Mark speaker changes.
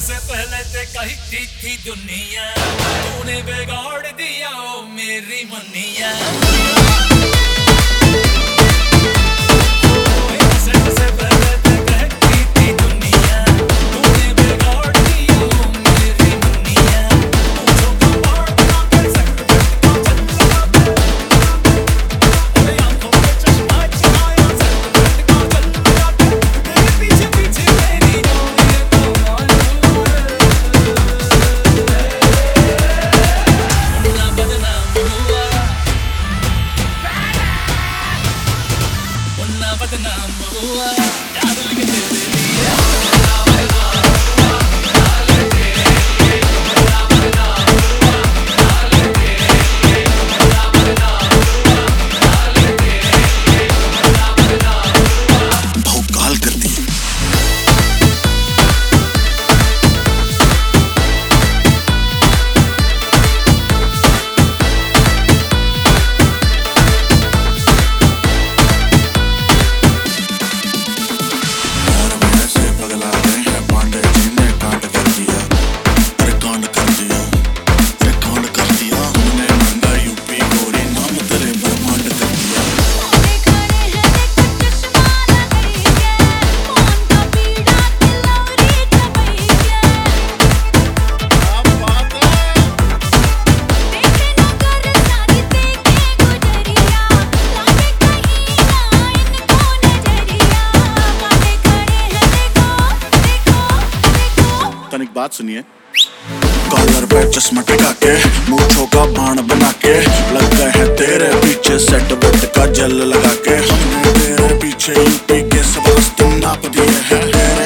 Speaker 1: से पहले ते कहती थी दुनिया, तूने बिगाड़ दिया ओ मेरी मनिया। बदनाम हुआ डार्लिंग तेरे लिए।
Speaker 2: भौकाल करती है। तनिक बात सुनिए। कॉलर पे चश्मा टिका के, मूंछों का बाण बना के, लग गए हैं तेरे पीछे सेट वेट का जल लगा के। हमने तेरे पीछे यूपी के सब नाप दिए हैं।